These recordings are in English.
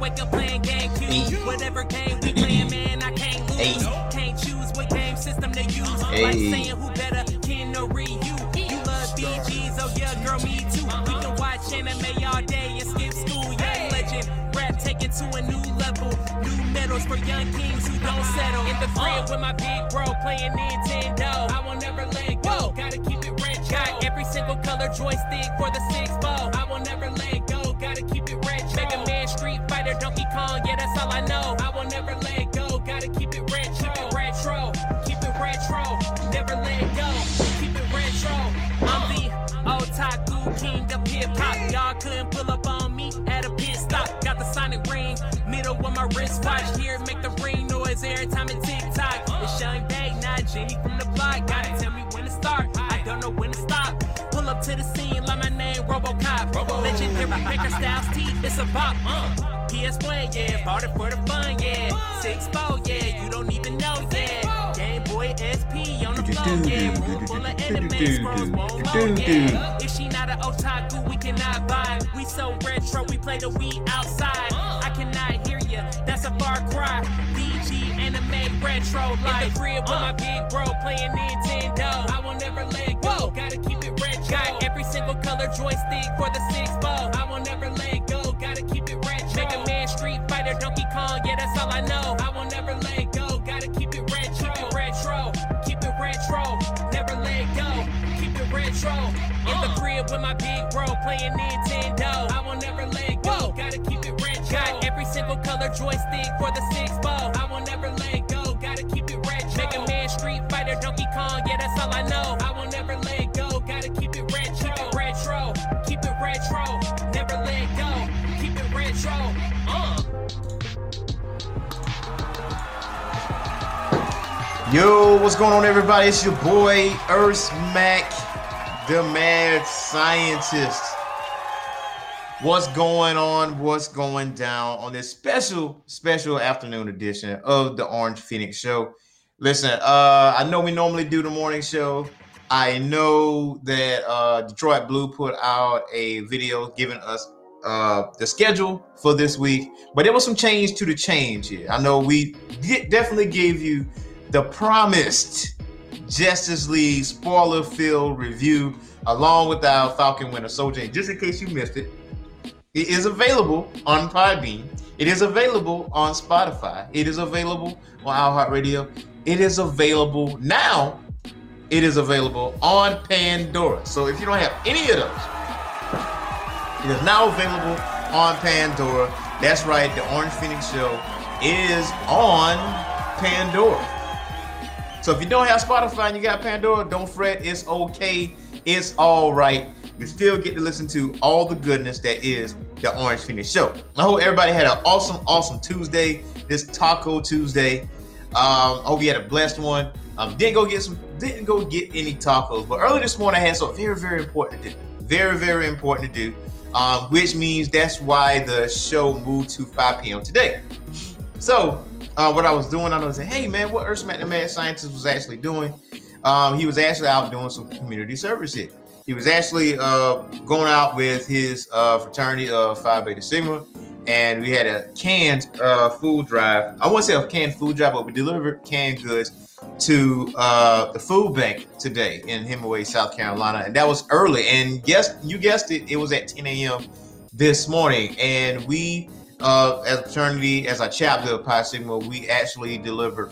wake up playing game Q. Whatever game we playing, man, I can't lose. Can't choose what game system to use. Like saying who better, Ken or Ryu. You love BGs, oh yeah, girl, me too. We can watch anime all day and skip school. Young legend, rap taken to a new level. New medals for young kings who don't settle. In the crib with my big bro playing Nintendo. I will never let go, gotta keep it retro. Got every single color joystick for the 6-ball. I will never let go, gotta keep it retro. Mega Man, Street Fighter, Donkey Kong, yeah, that's all I know. I will never let go, gotta keep it retro. Keep it retro, keep it retro. Never let go, keep it retro. I'm the otaku king of hip-hop. Y'all couldn't pull up on me at a pit stop. Got the sonic ring, middle of my wristwatch. Here, make the ring noise every time it tick-tock. It's Young Day, not Jenny from the block. Gotta tell me when to start, I don't know when to stop. Pull up to the scene like my name RoboCop. Legendary Baker Styles T, it's a bop. PS1, yeah, bought it for the fun, yeah. 6-4, yeah, you don't even know, yeah. Game Boy SP on the floor, yeah. Room full of anime scrolls, won't load, yeah. If she not an otaku, we cannot buy. We so retro, we play the Wii outside. I cannot hear ya, that's a far cry. BG anime retro life. In the crib with my big bro playing Nintendo. I will never let go, gotta keep it retro. Got every single color joystick for the 6-ball. I will never let go, gotta keep it retro. Mega Man, Street Fighter, Donkey Kong, yeah, that's all I know. I will never let go, gotta keep it retro. Keep it retro, keep it retro. Never let go, keep it retro. In the crib with my big bro playing Nintendo. I will never let go, gotta keep it retro. Got every single color joystick for the 6-ball. I will never let go, gotta keep it retro. Mega Man, Street Fighter, Donkey Kong, yeah, that's all I know. I will never let go, gotta keep it retro. Keep it retro, keep it retro. Never let go, keep it retro. Yo, what's going on, everybody? It's your boy Earth Mac, the mad scientist. What's going on? What's going down on this special afternoon edition of the Orange Phoenix Show? Listen, I know we normally do the morning show. I know that Detroit Blue put out a video giving us the schedule for this week, but there was some change to the change here. I know we definitely gave you the promised Justice League spoiler-filled review along with our Falcon Winter Soldier. And just in case you missed it, it is available on Podbean. It is available on Spotify. It is available on iHeartRadio. It is available now. It is available on Pandora. So if you don't have any of those, it is now available on Pandora. That's right. The Orange Phoenix Show is on Pandora. So if you don't have Spotify and you got Pandora, don't fret. It's okay. It's all right. You still get to listen to all the goodness that is the Orange Phoenix Show. I hope everybody had an awesome Tuesday. This Taco Tuesday. I hope you had a blessed one. Didn't go get any tacos, but early this morning I had something very important to do. Very important to do. Which means that's why the show moved to 5 p.m. today. So what I was doing, I was saying, hey man, what Earth Mac the Mad Scientist was actually doing. He was actually out doing some community service here. He was actually going out with his fraternity of Phi Beta Sigma, and we had a canned food drive. I wouldn't say a canned food drive, but we delivered canned goods to the food bank today in Hemingway, South Carolina, and that was early. And yes, you guessed it, it was at 10 a.m. this morning. And we, as a fraternity, as a chapter of Pi Sigma, we actually delivered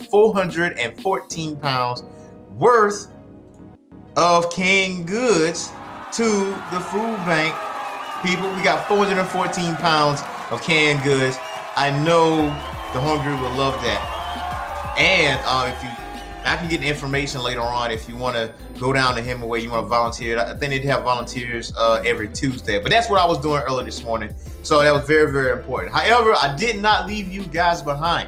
414 pounds worth of canned goods to the food bank. People, we got 414 pounds of canned goods. I know the hungry will love that. And I can get the information later on if you want to go down to Hemingway, you want to volunteer. I think they'd have volunteers every Tuesday. But that's what I was doing earlier this morning. So that was very important. However, I did not leave you guys behind.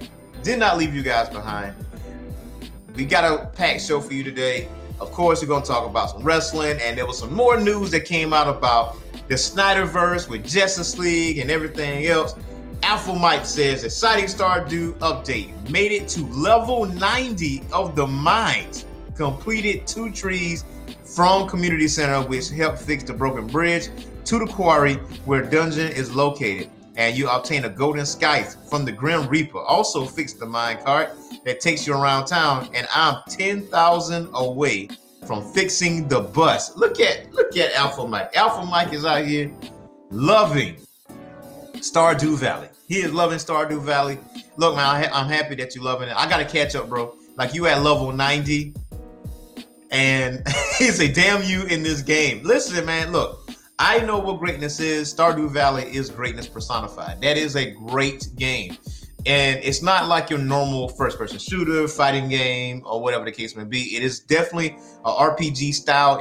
We got a packed show for you today. Of course, we're going to talk about some wrestling, and there was some more news that came out about the Snyderverse with Justice League and everything else. Alpha Mike says exciting Stardew update. Made it to level 90 of the mines. Completed 2 trees from Community Center, which helped fix the broken bridge to the quarry where dungeon is located. and you obtain a golden scythe from the Grim Reaper. Also fix the mine cart that takes you around town, and I'm 10,000 away from fixing the bus. Look at Alpha Mike. Alpha Mike is out here loving Stardew Valley. He is loving Stardew Valley. Look, man, I'm happy that you're loving it. I got to catch up, bro. Like, you at level 90, and it's a damn you in this game. Listen, man, look, I know what greatness is. Stardew Valley is greatness personified. That is a great game. And it's not like your normal first-person shooter, fighting game, or whatever the case may be. It is definitely a RPG style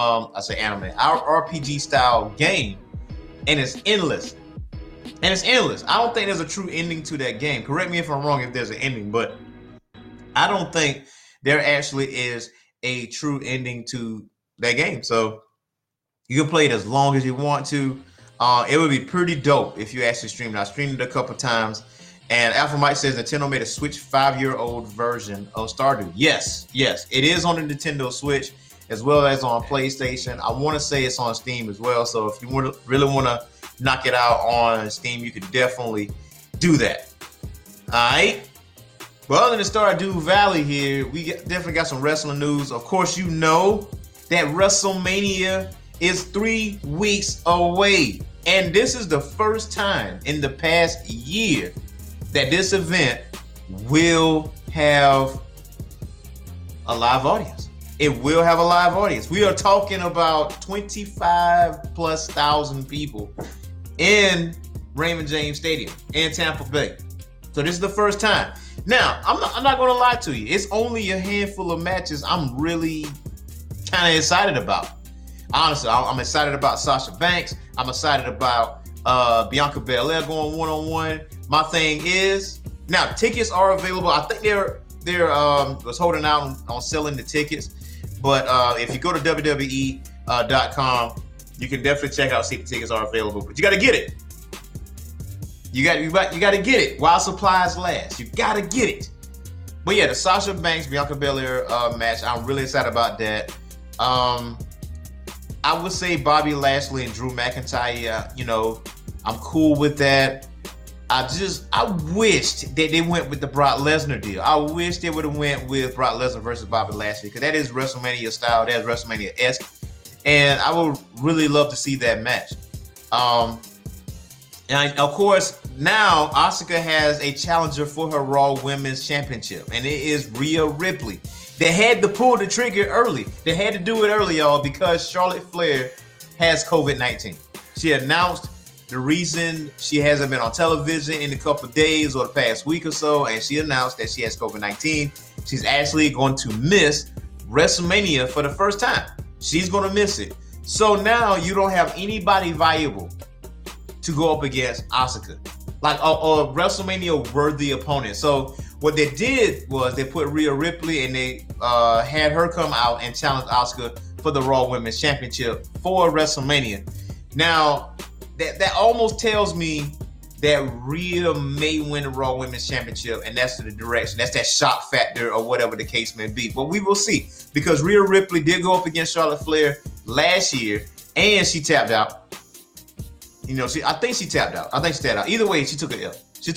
RPG style game, and it's endless. I don't think there's a true ending to that game. Correct me if I'm wrong if there's an ending, but I don't think there actually is a true ending to that game. So you can play it as long as you want to. It would be pretty dope if you actually streamed it. I streamed it a couple times. And Alpha Mike says Nintendo made a Switch 5-year-old version of Stardew. Yes, it is on the Nintendo Switch as well as on PlayStation. I want to say it's on Steam as well. So if you really want to knock it out on Steam, you could definitely do that. All right. Well, other than Stardew Valley here, we definitely got some wrestling news. Of course, you know that WrestleMania is 3 weeks away. And this is the first time in the past year that this event will have a live audience. It will have a live audience. We are talking about 25,000+ people in Raymond James Stadium in Tampa Bay. So this is the first time. Now, I'm not going to lie to you. It's only a handful of matches I'm really kind of excited about. Honestly, I'm excited about Sasha Banks. I'm excited about Bianca Belair going one-on-one. My thing is, now tickets are available. I think they're was holding out on selling the tickets. But if you go to WWE.com, you can definitely check out, see if the tickets are available. But you got to get it. You got to get it while supplies last. You got to get it. But yeah, the Sasha Banks Bianca Belair match, I'm really excited about that. I would say Bobby Lashley and Drew McIntyre. I'm cool with that. I wished that they went with the Brock Lesnar deal. I wish they would have went with Brock Lesnar versus Bobby Lashley, because that is WrestleMania style. That is WrestleMania-esque. And I would really love to see that match. And of course, now Asuka has a challenger for her Raw Women's Championship, and it is Rhea Ripley. They had to pull the trigger early. They had to do it early, y'all, because Charlotte Flair has COVID-19. She announced the reason she hasn't been on television in a couple of days or the past week or so, and she announced that she has COVID-19. She's actually going to miss WrestleMania for the first time. She's going to miss it. So now you don't have anybody viable to go up against Asuka, like a WrestleMania worthy opponent. So what they did was they put Rhea Ripley and they had her come out and challenge Asuka for the Raw Women's Championship for WrestleMania. Now, that almost tells me that Rhea may win the Raw Women's Championship, and that's the direction. That's that shock factor or whatever the case may be. But we will see, because Rhea Ripley did go up against Charlotte Flair last year, and she tapped out. I think she tapped out. Either way, she took an L.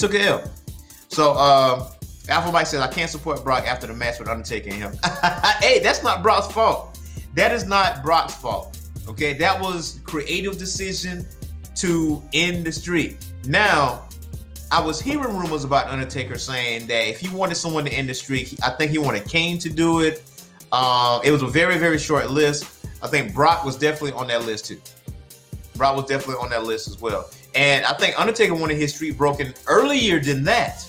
So, Alpha Mike says, I can't support Brock after the match with Undertaker and him. Hey, that's not Brock's fault. That is not Brock's fault. Okay, that was creative decision to end the streak. Now, I was hearing rumors about Undertaker saying that if he wanted someone to end the streak, I think he wanted Kane to do it. It was a very, very short list. I think Brock was definitely on that list too. Brock was definitely on that list as well. And I think Undertaker wanted his streak broken earlier than that.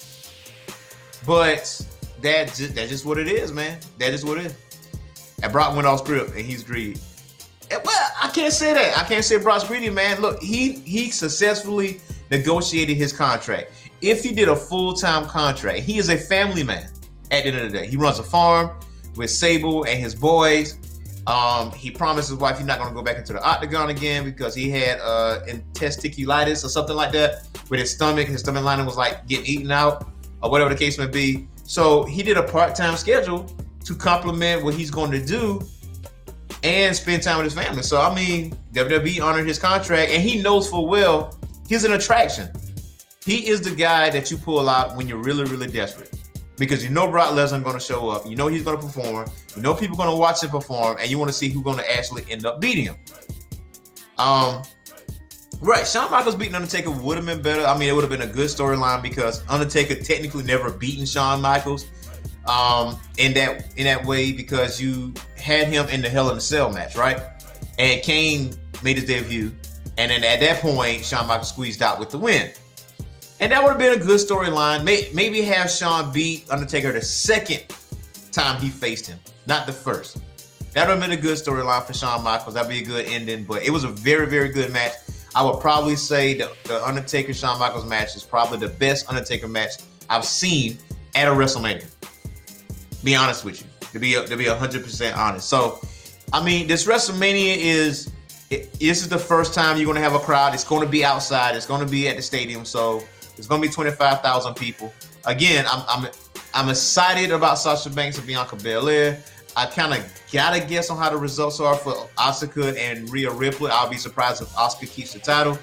But that's just what it is, man. That is what it is. And Brock went off script, and he's greedy. Well, I can't say that. I can't say Brock's greedy, man. Look, he successfully negotiated his contract. If he did a full-time contract, he is a family man at the end of the day. He runs a farm with Sable and his boys. He promised his wife he's not going to go back into the octagon again because he had testiculitis or something like that with his stomach. His stomach lining was like getting eaten out or whatever the case may be. So he did a part-time schedule to complement what he's going to do and spend time with his family. So, I mean, WWE honored his contract, and he knows full well he's an attraction. He is the guy that you pull out when you're really, really desperate. Because you know Brock Lesnar going to show up. You know he's going to perform. You know people are going to watch him perform. And you want to see who's going to actually end up beating him. Right. Shawn Michaels beating Undertaker would have been better. I mean, it would have been a good storyline because Undertaker technically never beaten Shawn Michaels in that way because you had him in the Hell in a Cell match, right? And Kane made his debut. And then at that point, Shawn Michaels squeezed out with the win. And that would have been a good storyline. Maybe have Shawn beat Undertaker the second time he faced him, not the first. That would have been a good storyline for Shawn Michaels. That'd be a good ending. But it was a very, very good match. I would probably say the Undertaker-Shawn Michaels match is probably the best Undertaker match I've seen at a WrestleMania. Be honest with you. To be 100% honest. So, I mean, this WrestleMania this is the first time you're going to have a crowd. It's going to be outside. It's going to be at the stadium. So, it's going to be 25,000 people. Again, I'm excited about Sasha Banks and Bianca Belair. I kind of got to guess on how the results are for Asuka and Rhea Ripley. I'll be surprised if Asuka keeps the title.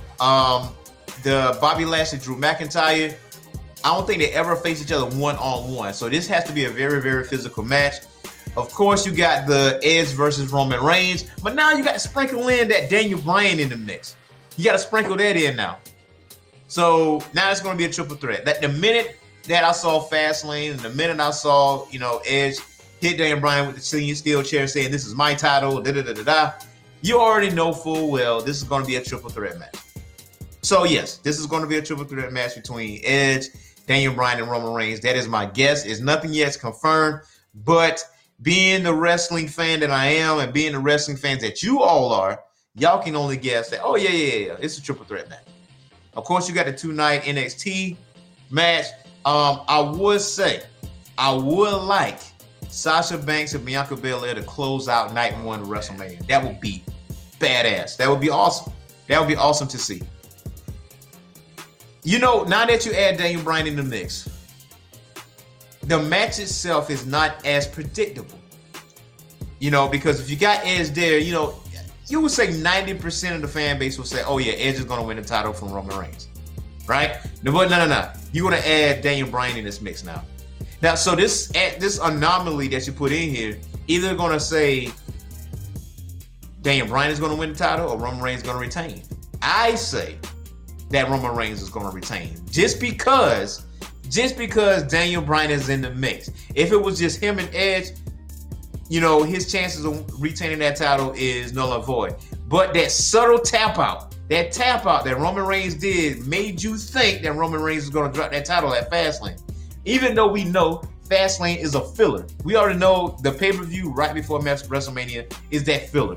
The Bobby Lashley, Drew McIntyre, I don't think they ever face each other one-on-one. So this has to be a very, very physical match. Of course, you got the Edge versus Roman Reigns. But now you got to sprinkle in that Daniel Bryan in the mix. You got to sprinkle that in now. So now it's going to be a triple threat. That the minute that I saw Fastlane and the minute I saw, Edge hit Daniel Bryan with the steel chair saying, this is my title, you already know full well this is going to be a triple threat match. So, yes, this is going to be a triple threat match between Edge, Daniel Bryan, and Roman Reigns. That is my guess. It's nothing yet confirmed, but being the wrestling fan that I am and being the wrestling fans that you all are, y'all can only guess that, yeah, it's a triple threat match. Of course, you got the 2-night NXT match. I would like Sasha Banks and Bianca Belair to close out night one of WrestleMania. That would be badass. That would be awesome. That would be awesome to see. Now that you add Daniel Bryan in the mix, the match itself is not as predictable. Because if you got Edge there, you would say 90% of the fan base will say, oh yeah, Edge is going to win the title from Roman Reigns. Right? But no. You're going to add Daniel Bryan in this mix now. Now, so this anomaly that you put in here, either going to say Daniel Bryan is going to win the title or Roman Reigns is going to retain. I say that Roman Reigns is going to retain just because Daniel Bryan is in the mix. If it was just him and Edge, his chances of retaining that title is null and void. But that subtle tap out that Roman Reigns did made you think that Roman Reigns is going to drop that title at Fastlane. Even though we know Fastlane is a filler. We already know the pay-per-view right before WrestleMania is that filler.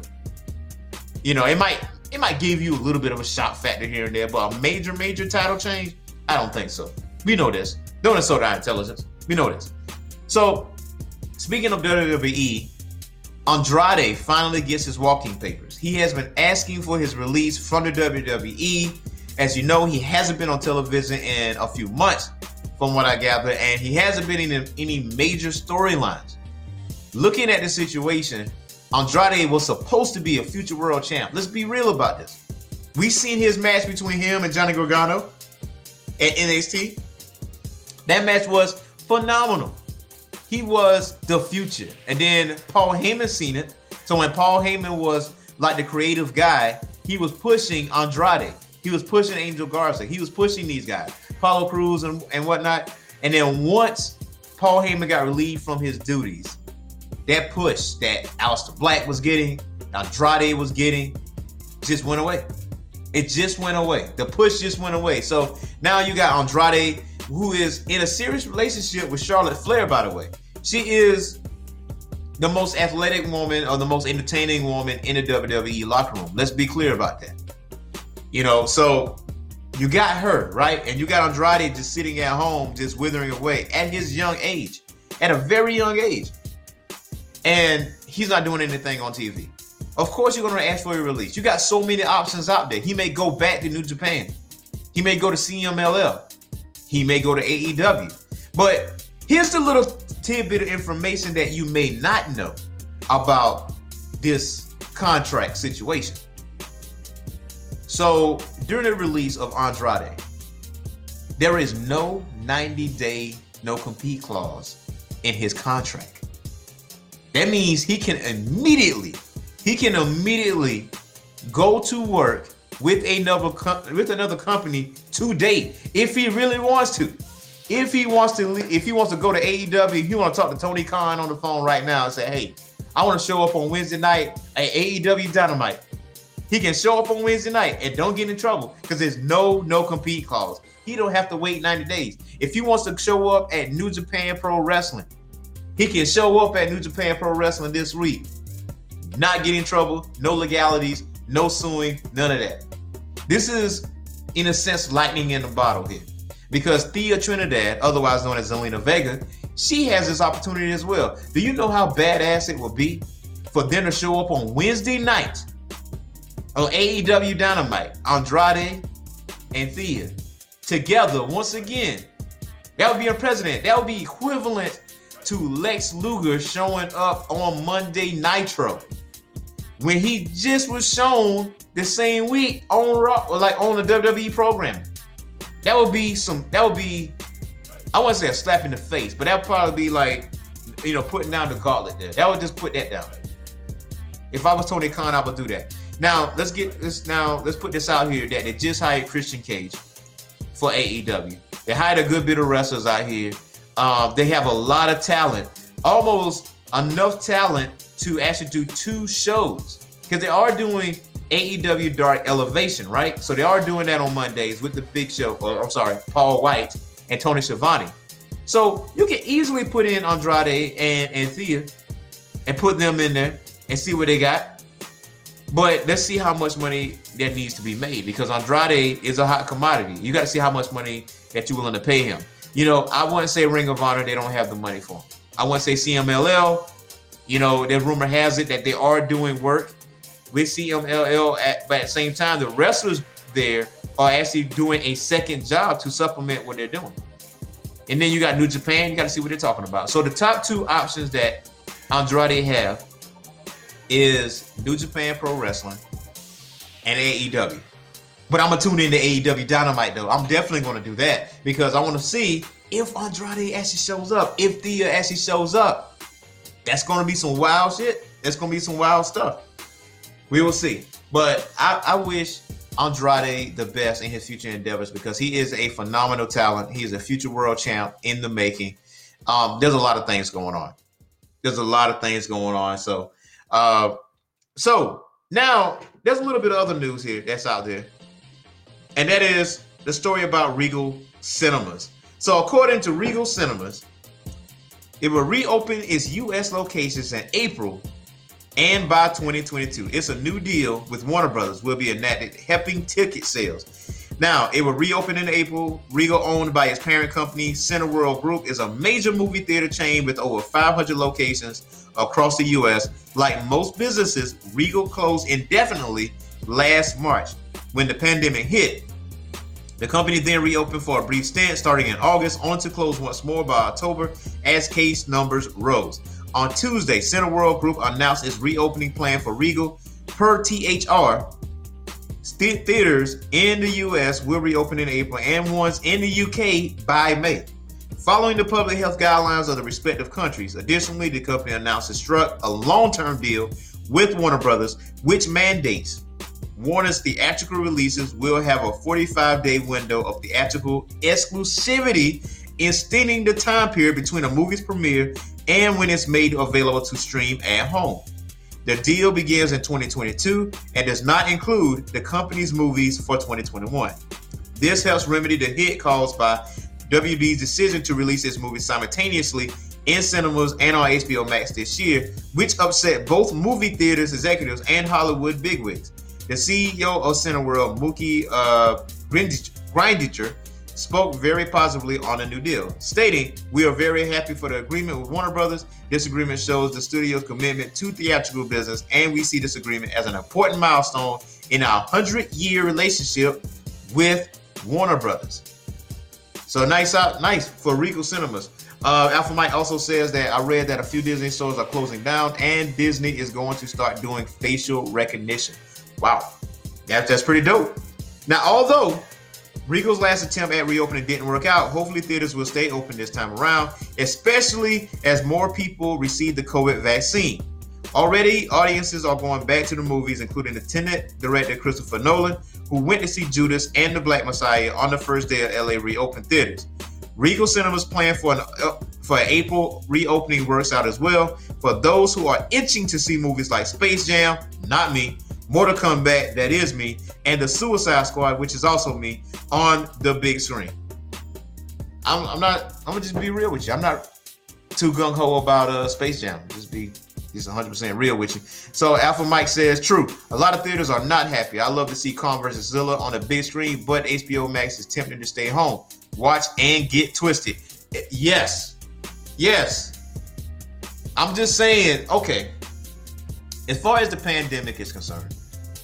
It might give you a little bit of a shock factor here and there, but a major title change, I don't think so. We know this. Don't insult our intelligence. We know this. So, speaking of WWE, Andrade finally gets his walking papers. He has been asking for his release from the WWE. As you know, he hasn't been on television in a few months, from what I gather, and he hasn't been in any major storylines. Looking at the situation, Andrade was supposed to be a future world champ. Let's be real about this. We seen his match between him and Johnny Gargano at NXT. That match was phenomenal. He was the future. And then Paul Heyman seen it. So when Paul Heyman was like the creative guy, he was pushing Andrade. He was pushing Angel Garza. He was pushing these guys, Apollo Crews and whatnot. And then once Paul Heyman got relieved from his duties, that push that Aleister Black was getting, Andrade was getting, just went away. It just went away. The push just went away. So now you got Andrade, who is in a serious relationship with Charlotte Flair, by the way. She is the most athletic woman or the most entertaining woman in the WWE locker room. Let's be clear about that. So you got her, right? And you got Andrade just sitting at home, just withering away at his young age, at a very young age. And he's not doing anything on TV. Of course, you're going to ask for a release. You got so many options out there. He may go back to New Japan. He may go to CMLL. He may go to AEW. But here's the little tidbit of information that you may not know about this contract situation. So during the release of Andrade, there is no 90-day no-compete clause in his contract. That means he can immediately go to work with another company today if he really wants to. If he wants to go to AEW, if you want to talk to Tony Khan on the phone right now and say, hey, I want to show up on Wednesday night at AEW Dynamite. He can show up on Wednesday night and don't get in trouble because there's no compete clause. He don't have to wait 90 days. If he wants to show up at New Japan Pro Wrestling, he can show up at New Japan Pro Wrestling this week. Not get in trouble, no legalities, no suing, none of that. This is, in a sense, lightning in the bottle here. Because Thea Trinidad, otherwise known as Zelina Vega, she has this opportunity as well. Do you know how badass it would be for them to show up on Wednesday night on AEW Dynamite, Andrade and Thea together once again? That would be unprecedented. That would be equivalent to Lex Luger showing up on Monday Nitro when he just was shown the same week on Raw, or like on the WWE program. That would be, I wouldn't say a slap in the face, but that would probably be like, putting down the gauntlet there. That would just put that down. If I was Tony Khan, I would do that. Now, let's put this out here that they just hired Christian Cage for AEW. They hired a good bit of wrestlers out here. They have a lot of talent, almost enough talent to actually do 2 shows, because they are doing AEW Dark Elevation, right? So they are doing that on Mondays with the Big Show, Paul White and Tony Schiavone. So you can easily put in Andrade and Thea and put them in there and see what they got. But let's see how much money that needs to be made, because Andrade is a hot commodity. You got to see how much money that you're willing to pay him. I wouldn't say Ring of Honor, they don't have the money for him. I wouldn't say CMLL, the rumor has it that they are doing work with CMLL, but at the same time, the wrestlers there are actually doing a second job to supplement what they're doing. And then you got New Japan, you got to see what they're talking about. So the top 2 options that Andrade have is New Japan Pro Wrestling and AEW. But I'm going to tune into AEW Dynamite, though. I'm definitely going to do that because I want to see if Andrade actually shows up, if Thea actually shows up. That's going to be some wild shit. That's going to be some wild stuff. We will see. But I wish Andrade the best in his future endeavors because he is a phenomenal talent. He is a future world champ in the making. There's a lot of things going on. So now there's a little bit of other news here that's out there. And that is the story about Regal Cinemas. So according to Regal Cinemas, it will reopen its U.S. locations in April and by 2022. It's a new deal with Warner Brothers will be enacted, helping ticket sales. Now, it will reopen in April. Regal, owned by its parent company, Cineworld Group, is a major movie theater chain with over 500 locations across the U.S. Like most businesses, Regal closed indefinitely last March when the pandemic hit. The company then reopened for a brief stint starting in August, only to close once more by October as case numbers rose. On Tuesday, Cineworld Group announced its reopening plan for Regal. Per THR, theaters in the U.S. will reopen in April and ones in the U.K. by May, following the public health guidelines of the respective countries. Additionally, the company announced it struck a long-term deal with Warner Brothers, which mandates Warner's theatrical releases will have a 45-day window of theatrical exclusivity, extending the time period between a movie's premiere and when it's made available to stream at home. The deal begins in 2022 and does not include the company's movies for 2021. This helps remedy the hit caused by WB's decision to release its movies simultaneously in cinemas and on HBO Max this year, which upset both movie theaters executives and Hollywood bigwigs. The CEO of Cineworld, Mookie Grindicher, spoke very positively on the new deal, stating, "We are very happy for the agreement with Warner Brothers. This agreement shows the studio's commitment to theatrical business, and we see this agreement as an important milestone in our 100-year relationship with Warner Brothers." So nice for Regal Cinemas. Alpha Mike also says that I read that a few Disney stores are closing down, and Disney is going to start doing facial recognition. Wow, that's pretty dope. Now, although Regal's last attempt at reopening didn't work out. Hopefully theaters will stay open this time around, especially as more people receive the COVID vaccine. Already, audiences are going back to the movies, including the Tenet director Christopher Nolan, who went to see Judas and the Black Messiah on the first day of LA reopened theaters. Regal Cinemas plan for April reopening works out as well. For those who are itching to see movies like Space Jam, not me, Mortal Kombat, that is me, and The Suicide Squad, which is also me, on the big screen. I'm gonna just be real with you. I'm not too gung-ho about Space Jam. Just 100% real with you. So Alpha Mike says, true. A lot of theaters are not happy. I love to see Kong vs. Zilla on a big screen, but HBO Max is tempting to stay home. Watch and get twisted. Yes. I'm just saying, okay. As far as the pandemic is concerned,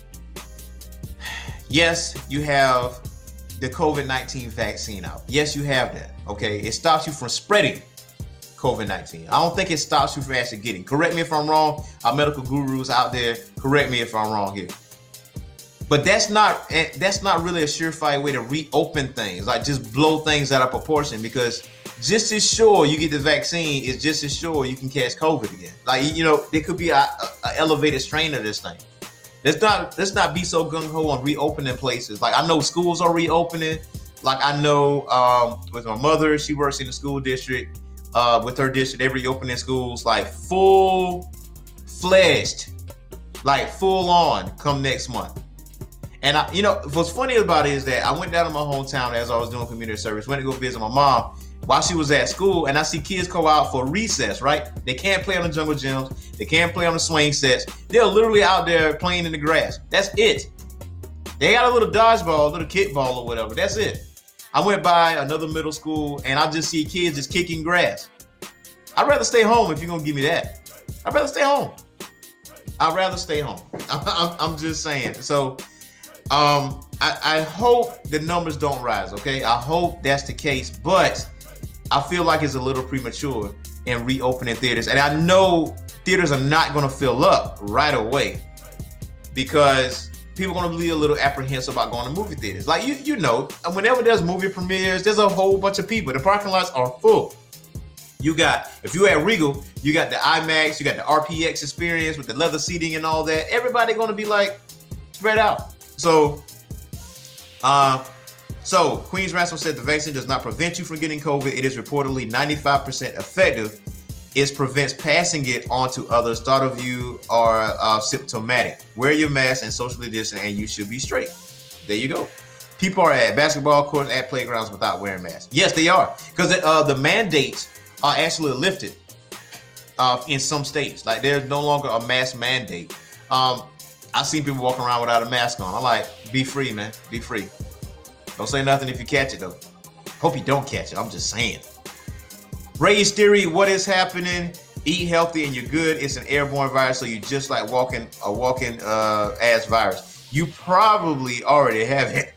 yes, you have the COVID-19 vaccine out. Yes, you have that. Okay. It stops you from spreading COVID-19. I don't think it stops you from actually getting. Correct me if I'm wrong. Our medical gurus out there, correct me if I'm wrong here. But that's not really a surefire way to reopen things, like just blow things out of proportion, because just as sure you get the vaccine is just as sure you can catch COVID again. Like, you know, there could be a elevated strain of this thing. Let's not be so gung-ho on reopening places. Like, I know schools are reopening. Like, I know with my mother, she works in the school district. With her district, they're reopening schools like full-fledged, like full on come next month. And what's funny about it is that I went down to my hometown as I was doing community service, went to go visit my mom while she was at school, and I see kids go out for recess, right? They can't play on the jungle gyms. They can't play on the swing sets. They're literally out there playing in the grass. That's it. They got a little dodgeball, a little kickball or whatever. That's it. I went by another middle school, and I just see kids just kicking grass. I'd rather stay home if you're going to give me that. I'd rather stay home. I'm just saying. So, I hope the numbers don't rise, okay? I hope that's the case, but I feel like it's a little premature in reopening theaters. And I know theaters are not going to fill up right away because people are going to be a little apprehensive about going to movie theaters. Like, you know, whenever there's movie premieres, there's a whole bunch of people. The parking lots are full. If you're at Regal, you got the IMAX, you got the RPX experience with the leather seating and all that. Everybody going to be like spread out. So Queen's Ransom said the vaccine does not prevent you from getting COVID. It is reportedly 95% effective. It prevents passing it on to others. Thought of you are symptomatic. Wear your mask and socially distance, and you should be straight. There you go. People are at basketball courts, at playgrounds without wearing masks. Yes, they are, because the mandates are actually lifted in some states. Like, there's no longer a mask mandate. I've seen people walking around without a mask on. I'm like, be free, man. Be free. Don't say nothing if you catch it, though. Hope you don't catch it. I'm just saying. Ray's theory, what is happening? Eat healthy and you're good. It's an airborne virus, so you just like walking ass virus. You probably already have it.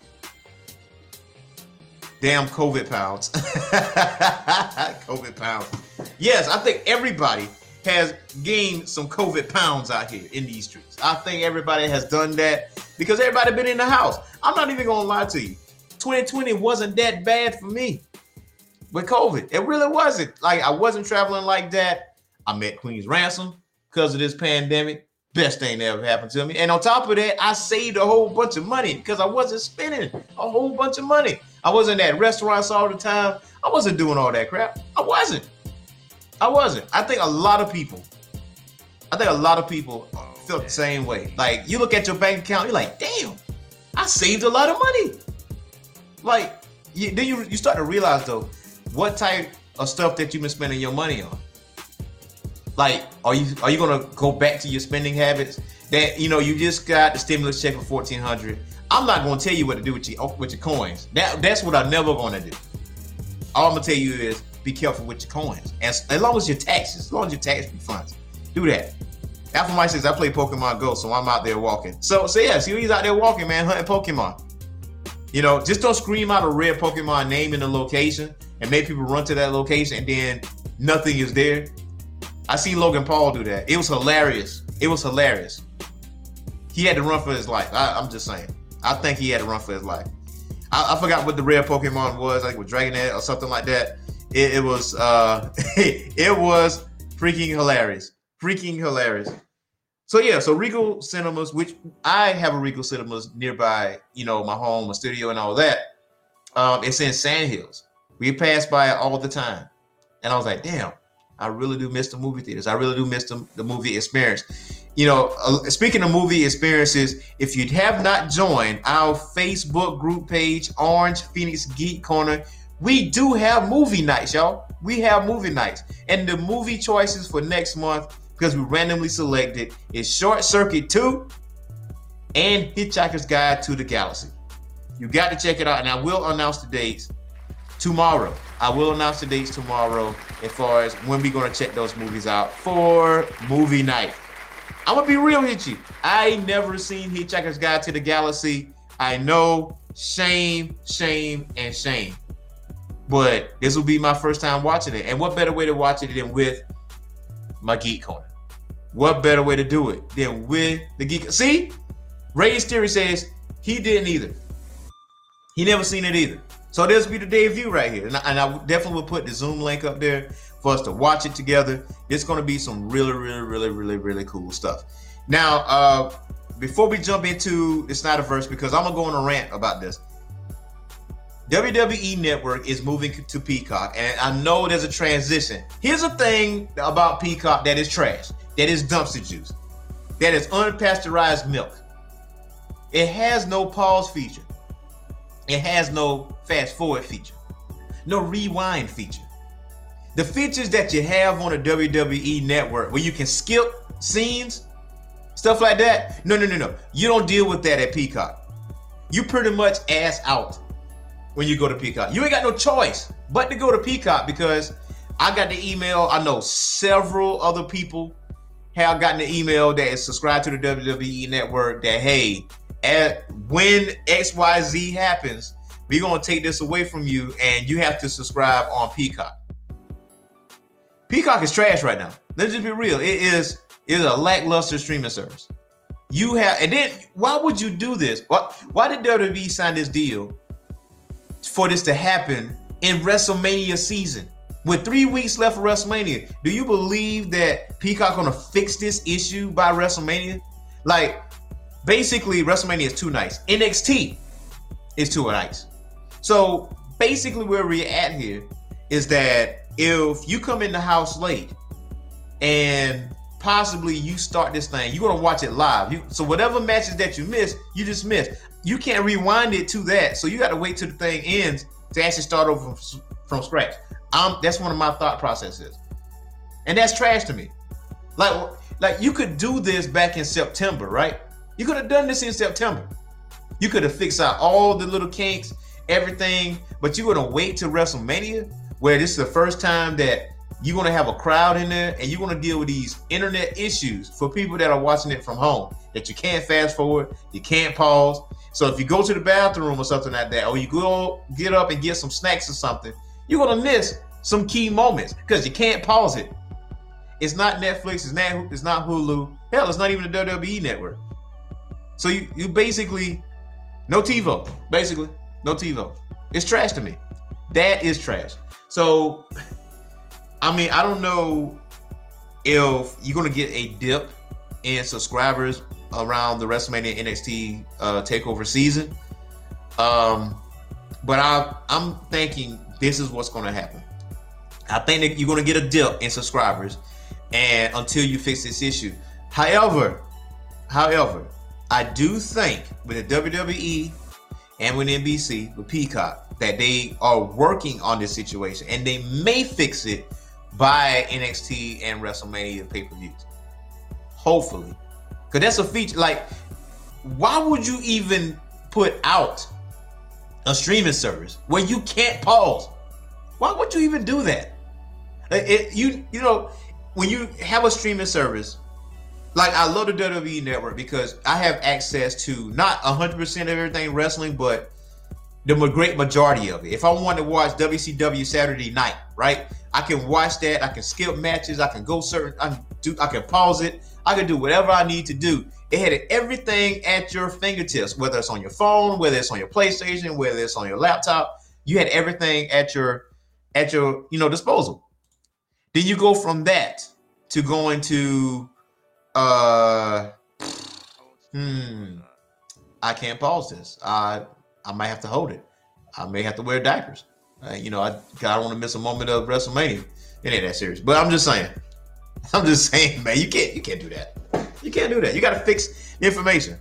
Damn COVID pounds. COVID pounds. Yes, I think everybody has gained some COVID pounds out here in these streets. I think everybody has done that because everybody been in the house. I'm not even gonna lie to you. 2020 wasn't that bad for me with COVID. It really wasn't. Like, I wasn't traveling like that. I met Queen's Ransom because of this pandemic. Best thing that ever happened to me. And on top of that, I saved a whole bunch of money because I wasn't spending a whole bunch of money. I wasn't at restaurants all the time. I wasn't doing all that crap. I wasn't. I think a lot of people felt the same way. Like, you look at your bank account, you're like, damn, I saved a lot of money. Like, then you start to realize, though, what type of stuff that you've been spending your money on. Like, are you gonna go back to your spending habits? That, you know, you just got the stimulus check for $1,400. I'm not gonna tell you what to do with your coins. That's what I'm never gonna do. All I'm gonna tell you is be careful with your coins. As long as your tax refunds, do that. Alpha Mike says I play Pokemon Go, so I'm out there walking. So yeah, see, he's out there walking, man, hunting Pokemon. You know, just don't scream out a red Pokemon name in the location and make people run to that location and then nothing is there. I seen Logan Paul do that. It was hilarious. He had to run for his life. I'm just saying. I think he had to run for his life. I forgot what the rare Pokemon was, like with Dragonite or something like that. It was it was freaking hilarious. Freaking hilarious. So yeah, so Regal Cinemas, which I have a Regal Cinemas nearby, you know, my home, my studio, and all that. It's in Sand Hills. We pass by it all the time, and I was like, damn, I really do miss the movie theaters. I really do miss the movie experience. You know, speaking of movie experiences, if you have not joined our Facebook group page, Orange Phoenix Geek Corner, we do have movie nights, y'all. We have movie nights, and the movie choices for next month, because we randomly selected, is Short Circuit 2 and Hitchhiker's Guide to the Galaxy. You got to check it out, and I will announce the dates tomorrow. I will announce the dates tomorrow as far as when we're going to check those movies out for movie night. I'm going to be real with you. I ain't never seen Hitchhiker's Guide to the Galaxy. I know, shame, shame, and shame. But this will be my first time watching it. And what better way to watch it than with my Geek Corner? What better way to do it than with the Geek? See, Ray's Theory says he didn't either. He never seen it either. So this will be the debut right here. And I definitely will put the Zoom link up there for us to watch it together. It's going to be some really cool stuff. Now, before we jump into the Snyderverse, because I'm going to go on a rant about this. WWE Network is moving to Peacock, and I know there's a transition. Here's a thing about Peacock that is trash, that is dumpster juice, that is unpasteurized milk. It has no pause feature. It has no fast forward feature, no rewind feature. The features that you have on a WWE Network where you can skip scenes, stuff like that, no. You don't deal with that at Peacock. You pretty much ass out when you go to Peacock. You ain't got no choice but to go to Peacock, because I got the email. I know several other people have gotten the email that is subscribed to the WWE Network that, hey, when XYZ happens, we're going to take this away from you and you have to subscribe on Peacock. Peacock is trash right now. Let's just be real. It is a lackluster streaming service. You have, and then why would you do this? Why did WWE sign this deal for this to happen in WrestleMania season? With 3 weeks left of WrestleMania, do you believe that Peacock gonna fix this issue by WrestleMania? Like, basically, WrestleMania is 2 nights. NXT is 2 nights. So basically where we're at here is that if you come in the house late and possibly you start this thing, you're going to watch it live. So whatever matches that you miss, you just miss. You can't rewind it to that. So you got to wait till the thing ends to actually start over from scratch. That's one of my thought processes. And that's trash to me. Like you could do this back in September, right? You could have done this in September. You could have fixed out all the little kinks, everything, but you're going to wait till WrestleMania, where this is the first time that you're going to have a crowd in there and you're going to deal with these internet issues for people that are watching it from home, that you can't fast forward, you can't pause. So if you go to the bathroom or something like that, or you go get up and get some snacks or something, you're going to miss some key moments because you can't pause it. It's not Netflix, it's not Hulu. Hell, it's not even the WWE Network. So you basically, no TiVo, basically, no TiVo. It's trash to me. That is trash. So, I mean, I don't know if you're going to get a dip in subscribers around the WrestleMania NXT TakeOver season. But I'm thinking this is what's going to happen. I think that you're going to get a dip in subscribers and until you fix this issue. However, I do think with the WWE and with NBC, with Peacock, that they are working on this situation and they may fix it by NXT and WrestleMania pay-per-views. Hopefully. Because that's a feature. Like, why would you even put out a streaming service where you can't pause? Why would you even do that? You know, when you have a streaming service, like I love the WWE Network because I have access to not 100% of everything wrestling, but the great majority of it. If I want to watch WCW Saturday night, right? I can watch that. I can skip matches. I can go I can pause it. I can do whatever I need to do. It had everything at your fingertips, whether it's on your phone, whether it's on your PlayStation, whether it's on your laptop. You had everything at your disposal. Then you go from that to going to I can't pause this. I might have to hold it. I may have to wear diapers. I don't want to miss a moment of WrestleMania. It ain't that serious, but I'm just saying, man, you can't do that. You can't do that. You got to fix information.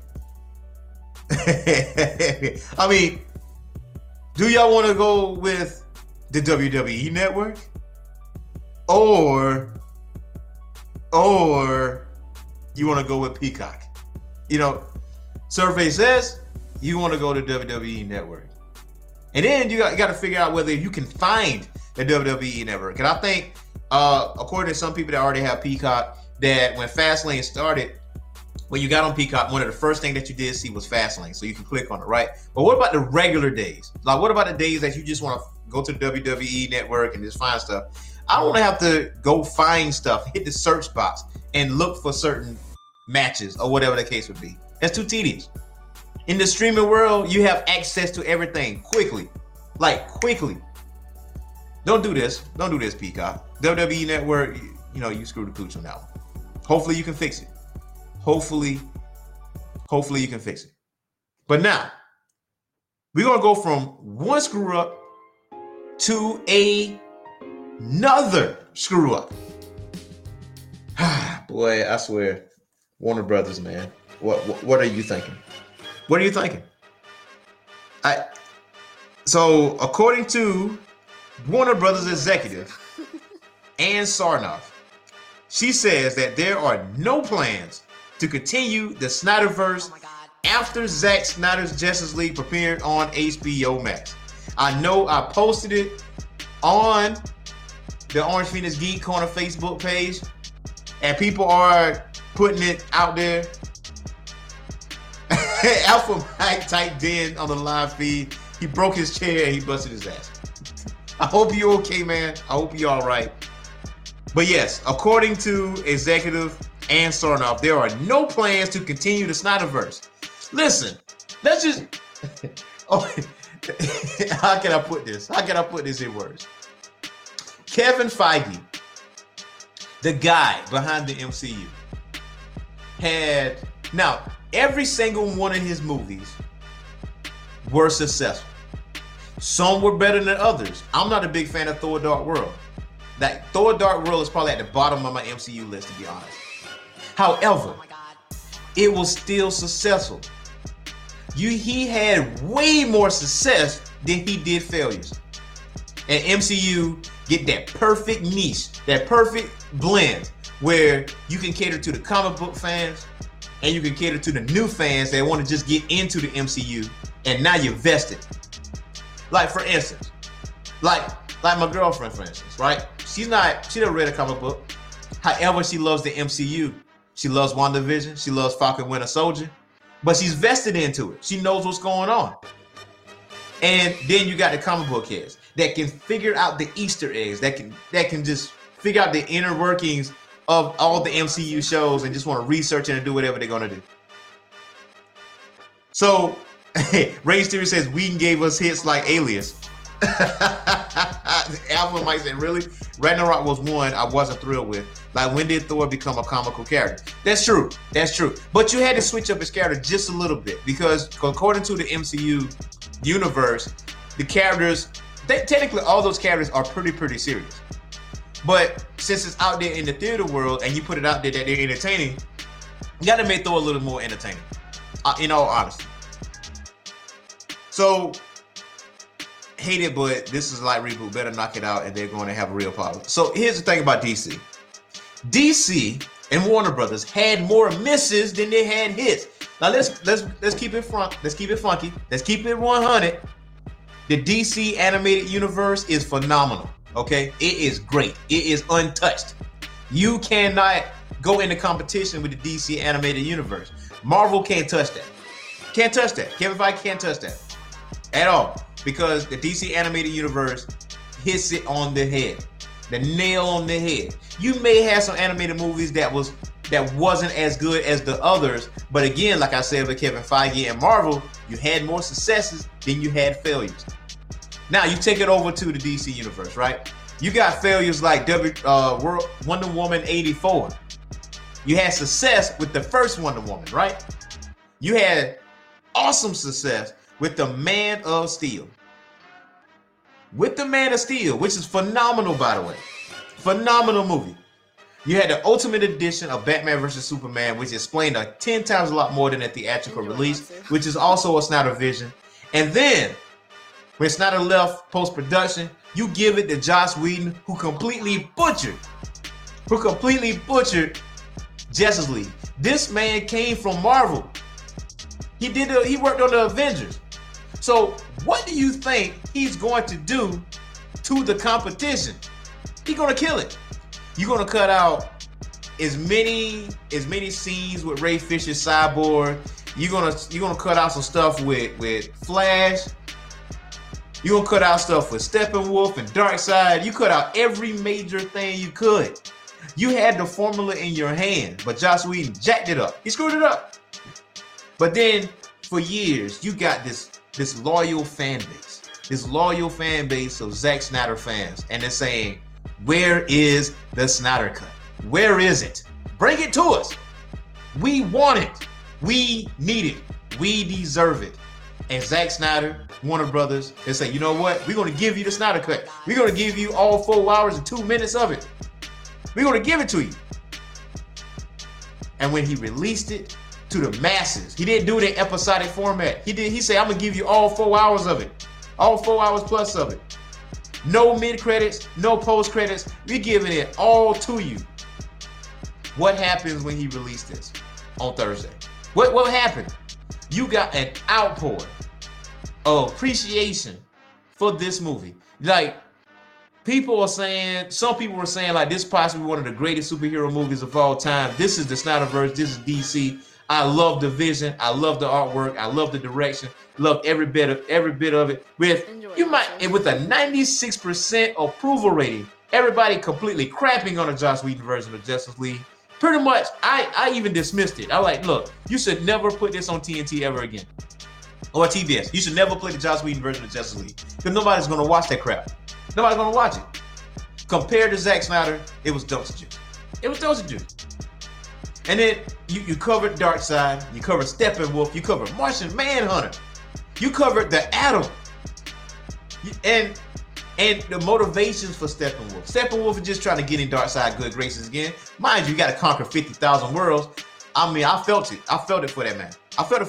I mean, do y'all want to go with the WWE Network, or you want to go with Peacock? Survey says you want to go to WWE Network. And then you got to figure out whether you can find the WWE Network. And I think, according to some people that already have Peacock, that when Fastlane started, when you got on Peacock, one of the first things that you did see was Fastlane. So you can click on it, right? But what about the regular days? Like, what about the days that you just want to go to the WWE Network and just find stuff? I don't want to have to go find stuff, hit the search box, and look for certain matches or whatever the case would be. That's too tedious. In the streaming world, you have access to everything quickly. Don't do this, Peacock. WWE Network, you screwed the pooch on that one. Hopefully you can fix it. Hopefully you can fix it. But now, we're going to go from one screw up to another screw up. Boy, I swear, Warner Brothers, man. What are you thinking? What are you thinking? So, according to Warner Brothers executive Ann Sarnoff, she says that there are no plans to continue the Snyderverse after Zack Snyder's Justice League premiered on HBO Max. I know I posted it on the Orange Phoenix Geek Corner Facebook page, and people are putting it out there. Alpha Mike typed in on the live feed. He broke his chair and he busted his ass. I hope you're okay, man. I hope you're all right. But yes, according to executive Ann Sarnoff, there are no plans to continue the Snyderverse. Listen, let's just... how can I put this? How can I put this in words? Kevin Feige, the guy behind the MCU, had... Now, every single one of his movies were successful. Some were better than others. I'm not a big fan of Thor Dark World. That Thor Dark World is probably at the bottom of my MCU list, to be honest. However, it was still successful. He had way more success than he did failures. And MCU get that perfect niche, that perfect blend where you can cater to the comic book fans and you can cater to the new fans that want to just get into the MCU, and now you're vested. Like, for instance, like my girlfriend, for instance, right? She doesn't read a comic book. However, she loves the MCU. She loves WandaVision. She loves Falcon Winter Soldier. But she's vested into it. She knows what's going on. And then you got the comic book heads that can figure out the Easter eggs, that can just figure out the inner workings of all the MCU shows and just want to research it and do whatever they're going to do. So, Ray Stereo says, Whedon gave us hits like Alias. Alpha Mike said, really? Ragnarok was one I wasn't thrilled with. Like, when did Thor become a comical character? That's true. But you had to switch up his character just a little bit, because according to the MCU universe, the characters, technically all those characters are pretty serious. But since it's out there in the theater world and you put it out there that they're entertaining, you got to make Thor a little more entertaining, in all honesty. So, hate it, but this is like reboot. Better knock it out, and they're going to have a real problem. So here's the thing about DC. DC and Warner Brothers had more misses than they had hits. Now let's keep it let's keep it funky. Let's keep it 100. The DC animated universe is phenomenal. Okay, it is great. It is untouched. You cannot go into competition with the DC animated universe. Marvel can't touch that. Can't touch that. Kevin Feige can't touch that at all, because the DC animated universe hits it on the head, the nail on the head. You may have some animated movies that was that wasn't as good as the others. But again, like I said with Kevin Feige and Marvel, you had more successes than you had failures. Now you take it over to the DC universe, right? You got failures like Wonder Woman 84. You had success with the first Wonder Woman, right? You had awesome success with the Man of Steel. With the Man of Steel, which is phenomenal, by the way. Phenomenal movie. You had the Ultimate Edition of Batman vs. Superman, which explained 10 times a lot more than a theatrical release, which is also a Snyder vision. And then, when Snyder left post-production, you give it to Joss Whedon, who completely butchered Justice League. This man came from Marvel. He worked on the Avengers. So what do you think he's going to do to the competition? He's gonna kill it. You're gonna cut out as many scenes with Ray Fisher, Cyborg. You're gonna cut out some stuff with Flash. You're gonna cut out stuff with Steppenwolf and Darkseid. You cut out every major thing you could. You had the formula in your hand, but Joss Whedon jacked it up. He screwed it up. But then for years, you got this loyal fan base. This loyal fan base of Zack Snyder fans. And they're saying, where is the Snyder Cut? Where is it? Bring it to us. We want it. We need it. We deserve it. And Zack Snyder, Warner Brothers, they say, you know what? We're going to give you the Snyder Cut. We're going to give you all 4 hours and 2 minutes of it. We're going to give it to you. And when he released it to the masses, he didn't do it in episodic format. He said, I'm going to give you all 4 hours of it. All 4 hours plus of it. No mid-credits, no post-credits. We're giving it all to you. What happens when he released this on Thursday? What happened? You got an outpour of appreciation for this movie. Like, some people were saying like this is possibly one of the greatest superhero movies of all time. This is the Snyderverse. This is DC. I love the vision. I love the artwork. I love the direction. Love every bit of it. With a 96% approval rating, everybody completely crapping on the Joss Whedon version of Justice League. Pretty much, I even dismissed it. I like, look, you should never put this on TNT ever again. Or TBS. You should never play the Joss Whedon version of Justice League. Because nobody's going to watch that crap. Nobody's going to watch it. Compared to Zack Snyder, it was dumpster juice. It was dumpster juice. And then you covered Darkseid, you covered Steppenwolf, you covered Martian Manhunter, you covered the Atom, and the motivations for Steppenwolf. Steppenwolf is just trying to get in Darkseid good graces again. Mind you, you got to conquer 50,000 worlds. I mean, I felt it. I felt it for that man.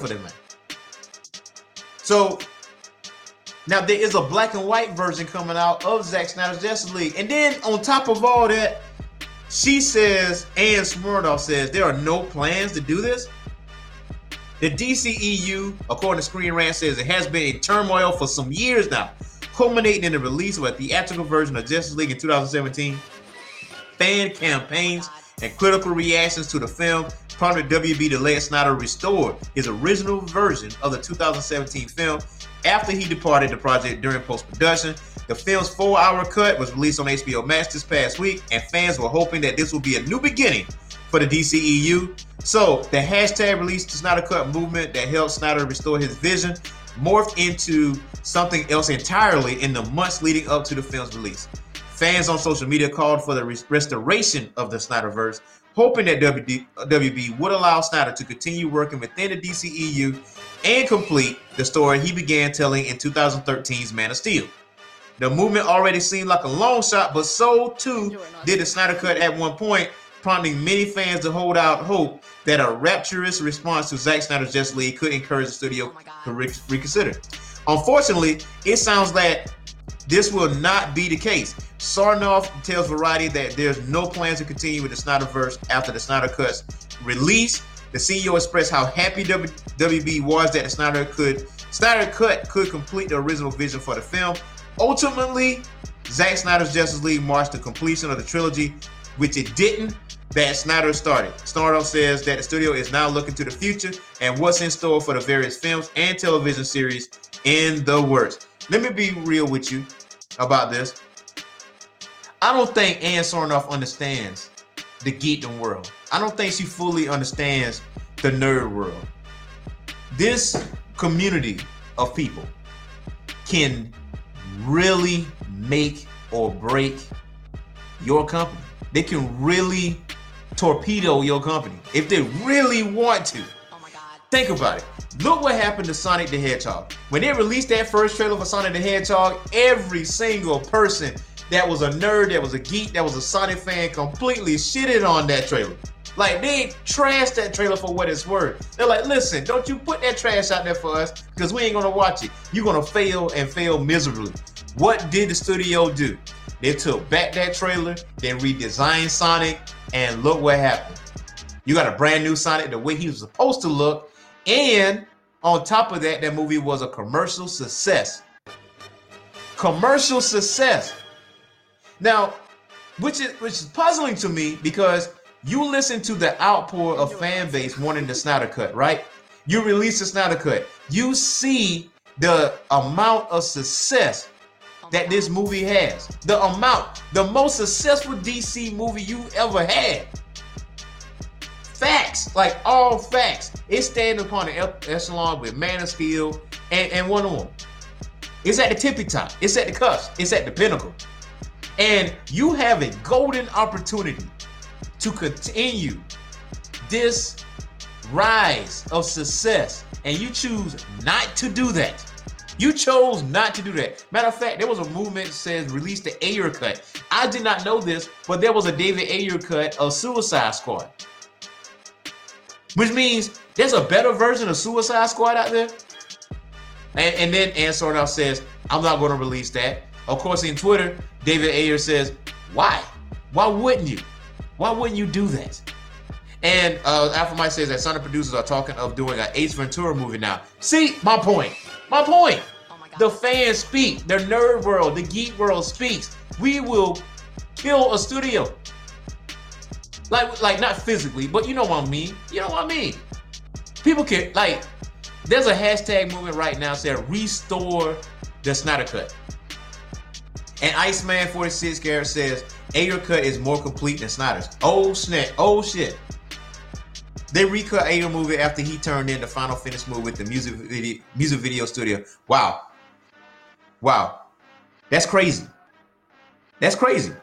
So now there is a black and white version coming out of Zack Snyder's Justice League, and then on top of all that, she says, Ann Smurdoff says, there are no plans to do this. The DCEU, according to Screen Rant, says it has been in turmoil for some years now, culminating in the release of a theatrical version of Justice League in 2017. Fan campaigns and critical reactions to the film prompted WB to let Snyder restore his original version of the 2017 film after he departed the project during post-production. The film's 4-hour cut was released on HBO Max this past week, and fans were hoping that this will be a new beginning for the DCEU. So the hashtag release the Snyder Cut movement that helped Snyder restore his vision morphed into something else entirely in the months leading up to the film's release. Fans on social media called for the restoration of the Snyderverse, hoping that WB would allow Snyder to continue working within the DCEU and complete the story he began telling in 2013's Man of Steel. The movement already seemed like a long shot, but so too did the Snyder Cut at one point, prompting many fans to hold out hope that a rapturous response to Zack Snyder's Justice League could encourage the studio to reconsider. Unfortunately, it sounds like this will not be the case. Sarnoff tells Variety that there's no plans to continue with the Snyderverse after the Snyder Cut's release. The CEO expressed how happy WB was that the Snyder Cut could complete the original vision for the film. Ultimately, Zack Snyder's Justice League marched to completion of the trilogy, which it didn't, that Snyder started. Sarnoff says that the studio is now looking to the future and what's in store for the various films and television series in the works. Let me be real with you about this. I don't think Ann Sarnoff understands the geekdom world. I don't think she fully understands the nerd world. This community of people can really make or break your company. They can really torpedo your company if they really want to. Oh my God. Think about it. Look what happened to Sonic the Hedgehog. When they released that first trailer for Sonic the Hedgehog, every single person that was a nerd, that was a geek, that was a Sonic fan completely shitted on that trailer. Like, they trashed that trailer for what it's worth. They're like, listen, don't you put that trash out there for us, because we ain't gonna watch it. You're gonna fail and fail miserably. What did the studio do? They took back that trailer, then redesigned Sonic, and look what happened. You got a brand new Sonic the way he was supposed to look, and on top of that, that movie was a commercial success. Commercial success. Now, which is puzzling to me, because you listen to the outpour of fan base wanting the Snyder Cut, right? You release the Snyder Cut. You see the amount of success that this movie has. The most successful DC movie you ever had. Facts, like all facts. It stands upon the echelon with Man of Steel and Wonder Woman. It's at the tippy top. It's at the cusp. It's at the pinnacle. And you have a golden opportunity to continue this rise of success, and you choose not to do that. You chose not to do that. Matter of fact, there was a movement that says release the Ayer cut. I did not know this, but there was a David Ayer cut of Suicide Squad, which means there's a better version of Suicide Squad out there. And then Ann Sarnoff says, I'm not going to release that. Of course, in Twitter, David Ayer says, why? Why wouldn't you? Why wouldn't you do that? And Alpha Mike says that Sonic producers are talking of doing an Ace Ventura movie now. See, my point. My point. Oh my God. The fans speak. The nerd world, the geek world speaks. We will kill a studio. Like not physically, but you know what I mean. You know what I mean. People can, like, there's a hashtag movement right now saying restore the Snyder Cut. And Iceman 46 Garrett says Ayer cut is more complete than Snyder's. Oh snap! Oh shit! They recut Ayer movie after he turned in the final finished movie with the music video studio. Wow, that's crazy. That's crazy.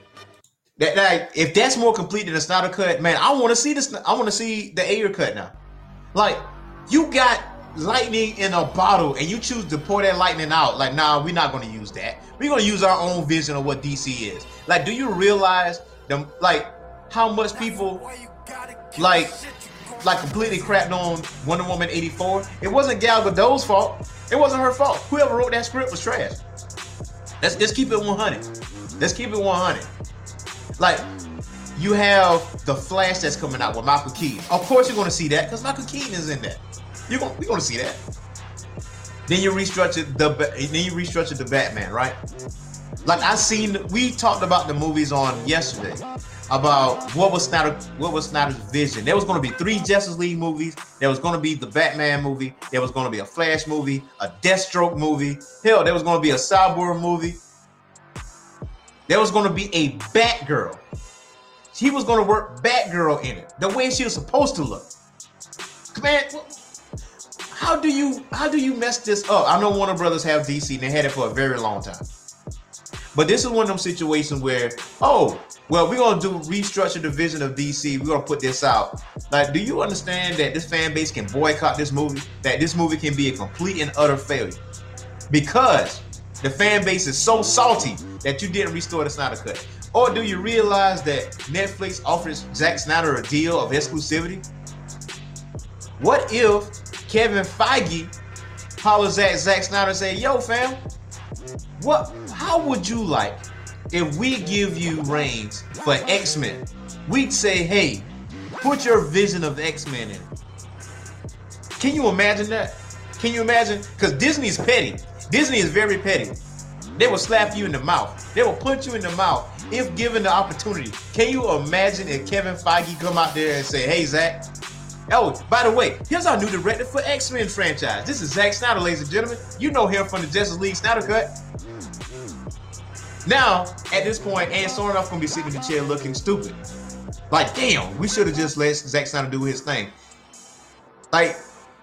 That if that's more complete than the Snyder cut, man, I want to see this. I want to see the Ayer cut now. Like, you got lightning in a bottle and you choose to pour that lightning out. Like, nah, we're not going to use that. We're going to use our own vision of what DC is. Like, do you realize how much people like completely crapped on Wonder Woman 84? It wasn't Gal Gadot's fault. It wasn't her fault. Whoever wrote that script was trash. Let's keep it 100. Let's keep it 100. Like, you have the Flash that's coming out with Michael Keaton. Of course you're going to see that because Michael Keaton is in that. We're going to see that. Then you restructured the Batman, right? Like, we talked about the movies on yesterday about what was Snyder's vision. There was going to be 3 Justice League movies. There was going to be the Batman movie. There was going to be a Flash movie, a Deathstroke movie. Hell, there was going to be a Cyborg movie. There was going to be a Batgirl. He was going to work Batgirl in it, the way she was supposed to look. Man, how do you mess this up? I know Warner Brothers have DC and they had it for a very long time. But this is one of them situations where, we're going to restructure the vision of DC. We're going to put this out. Like, do you understand that this fan base can boycott this movie? That this movie can be a complete and utter failure? Because the fan base is so salty that you didn't restore the Snyder Cut. Or do you realize that Netflix offers Zack Snyder a deal of exclusivity? What if Kevin Feige hollers at Zack Snyder and say, yo fam, how would you like if we give you reins for X-Men? We'd say, hey, put your vision of X-Men in. Can you imagine that? Can you imagine? Because Disney's petty. Disney is very petty. They will slap you in the mouth. They will punch you in the mouth if given the opportunity. Can you imagine if Kevin Feige come out there and say, hey, Zack, oh, by the way, here's our new director for X-Men franchise. This is Zack Snyder, ladies and gentlemen. You know him from the Justice League Snyder Cut. Now, at this point, Ann Sarnoff gonna be sitting in the chair looking stupid. Like, damn, we should have just let Zack Snyder do his thing. Like,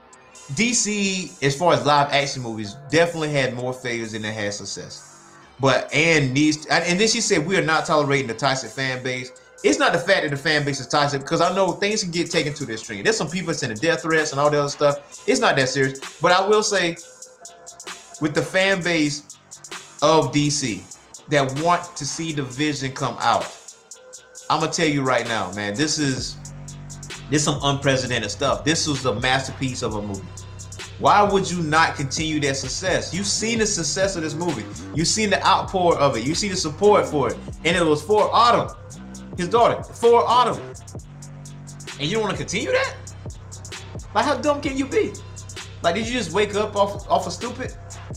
DC, as far as live action movies, definitely had more failures than it had success. And then she said, we are not tolerating the toxic fan base. It's not the fact that the fan base is toxic, because I know things can get taken to the extreme. There's some people sending death threats and all the other stuff. It's not that serious. But I will say, with the fan base of DC that want to see the vision come out, I'm gonna tell you right now, man, this is some unprecedented stuff. This was a masterpiece of a movie. Why would you not continue that success? You've seen the success of this movie. You've seen the outpour of it. You see the support for it. And it was for Autumn, his daughter, for Autumn. And you don't want to continue that? Like, how dumb can you be? Like, did you just wake up off of stupid?